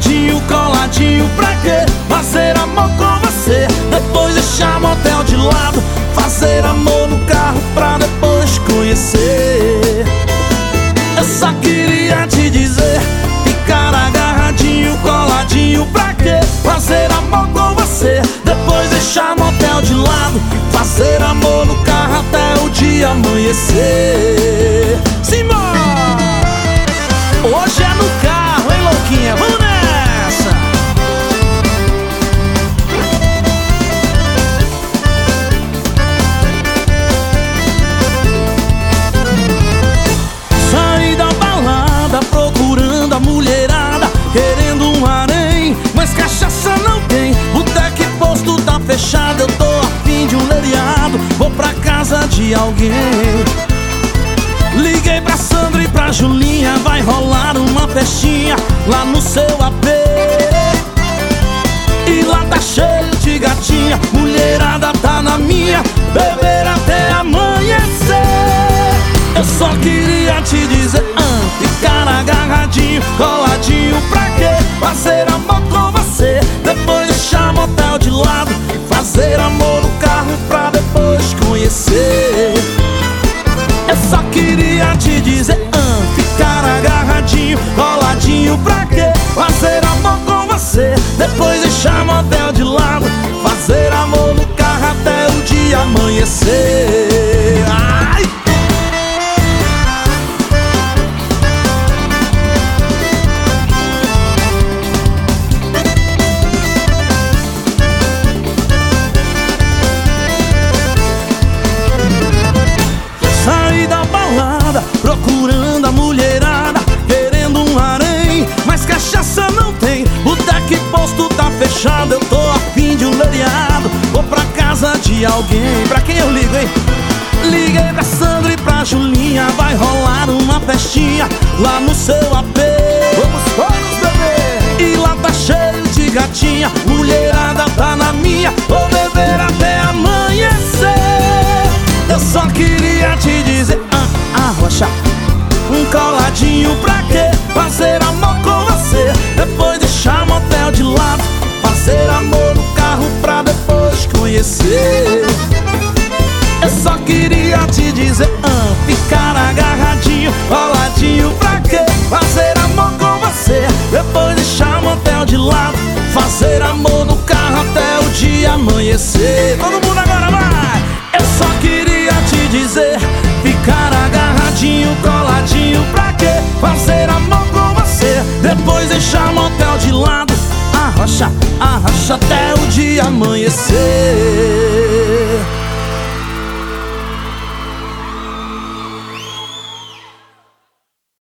agarradinho, coladinho, pra quê? Fazer amor com você, depois deixar motel de lado. Fazer amor no carro pra depois conhecer. Eu só queria te dizer, ficar agarradinho, coladinho, pra quê? Fazer amor com você, depois deixar motel de lado. Fazer amor no carro até o dia amanhecer. Simbora! Hoje é no carro, hein, louquinha? Vamos nessa! Saí da balada procurando a mulherada, querendo um harém, mas cachaça não tem. Boteco e posto tá fechado, eu tô a fim de um lereado. Vou pra casa de alguém. Liguei pra Sandra e pra Julinha, vai rolar uma festinha lá no seu AP. E lá tá cheio de gatinha, mulherada tá na minha, beber até amanhecer. Eu só queria te dizer, ficar agarradinho, coladinho, pra quê? Fazer amor com você, depois deixar motel de lado. Fazer amor no carro pra depois conhecer. Eu só queria te dizer, ficar agarradinho, coladinho, pra quê? Fazer amor com você, depois deixar motel de lado. Fazer amor no carro até o dia amanhecer. Ai! Saí da balada procurando a mulherada, querendo um harém, mas cachaça não tem. Boteco e posto tá fechado, eu tô a fim de um lereado. Vou pra casa de alguém. Pra quem eu ligo, hein? Liguei pra Sandra e pra Julinha, vai rolar uma festinha lá no seu AP. Vamos todos beber! E lá tá cheio de gatinha, mulherada tá na minha, vou beber até amanhecer. Eu só queria te dizer, arrocha, coladinho, pra quê? Fazer amor com você, depois deixar motel de lado. Fazer amor no carro pra depois conhecer. Eu só queria te dizer, ficar agarradinho, coladinho, pra quê? Fazer amor com você, depois deixar motel de lado. Fazer amor no carro até o dia amanhecer. Todo mundo agora vai! Eu só queria te dizer, ficar agarradinho, coladinho, pra quê? Fazer amor com você, depois deixar motel de lado. Arrocha, arrocha até o dia amanhecer.